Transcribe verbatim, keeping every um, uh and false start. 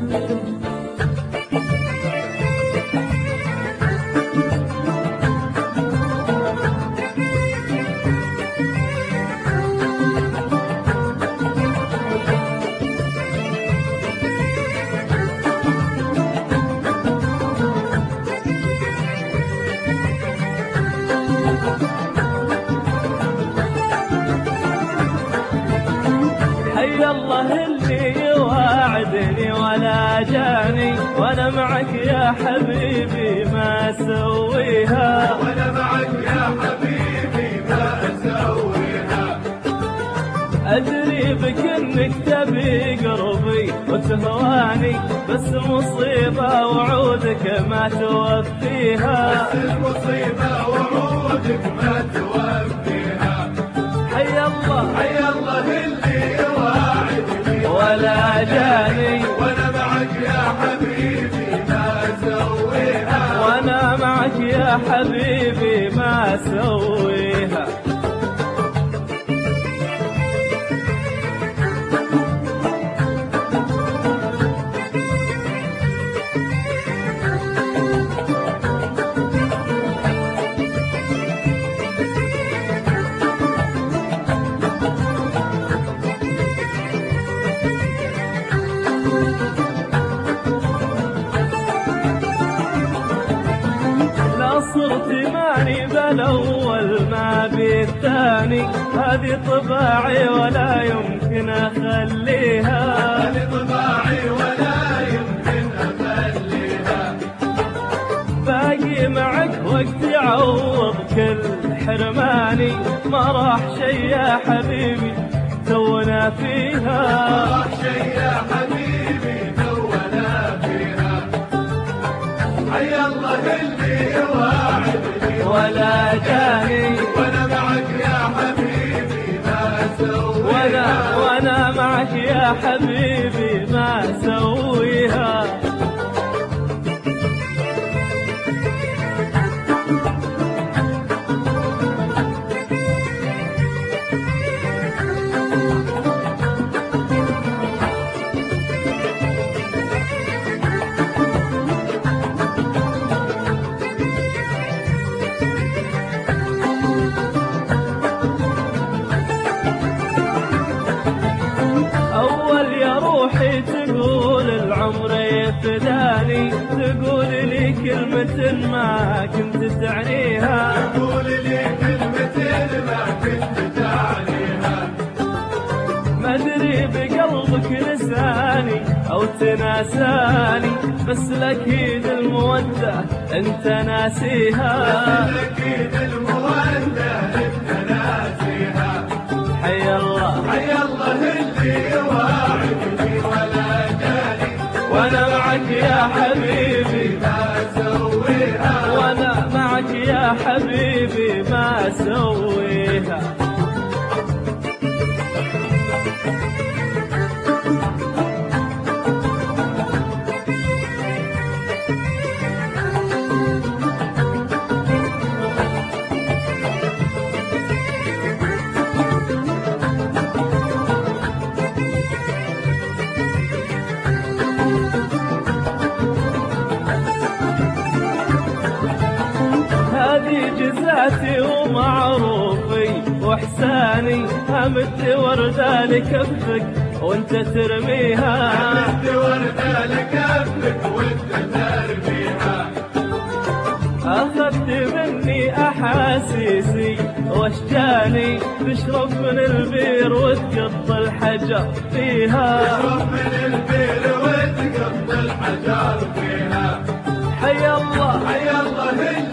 حي الله اللي يواعدني ولا جاني، وانا معك يا حبيبي ما اسويها، وانا معك يا حبيبي ما اسويها. ادري بك انك تبي قربي وتهواني، بس مصيبة وعودك ما توفيها، بس المصيبة وعودك ما توفيها. حي الله حي الله اللي يواعدني ولا جاني، وانا معك يا حبيبي ما اسويها، وانا معك يا حبيبي ما اسويها. صرت ماني بالاول ما بالثاني، هذه طباعي ولا يمكن اخليها، هذه طباعي ولا يمكن اخليها. باقي معك وقت يعوض كل حرماني، ما راح شي يا حبيبي تونا فيها، ما راح شي يا حبيبي تونا فيها. حي الله اللي يواعدني ولا جاني، وانا معك يا حبيبي ما اسويها، وانا وانا معك يا حبيبي ما اسويها. روحي تقول العمر يفداني، تقول لي كلمة ما كنت تعنيها، تقول لي كلمة ما كنت تعنيها. ما ادري بقلبك لساني او تناساني، بس الاكيد المودة انت ناسيها، بس الاكيد المودة انت ناسيها. حي الله حي الله اللي يواعدني ولا جاني، وانا معك يا حبيبي ما اسويها، وانا معك يا حبيبي ما اسويها. هذه جزاتي ومعروفي واحساني، همد وردة لكفك وانت ترميها، همد وردة لكفك وانت ترميها. اخذت مني احاسيسي واشجاني، تشرب من البير وتقط الحجر فيها، تشرب من البير وتقط الحجر فيها. حي الله حي الله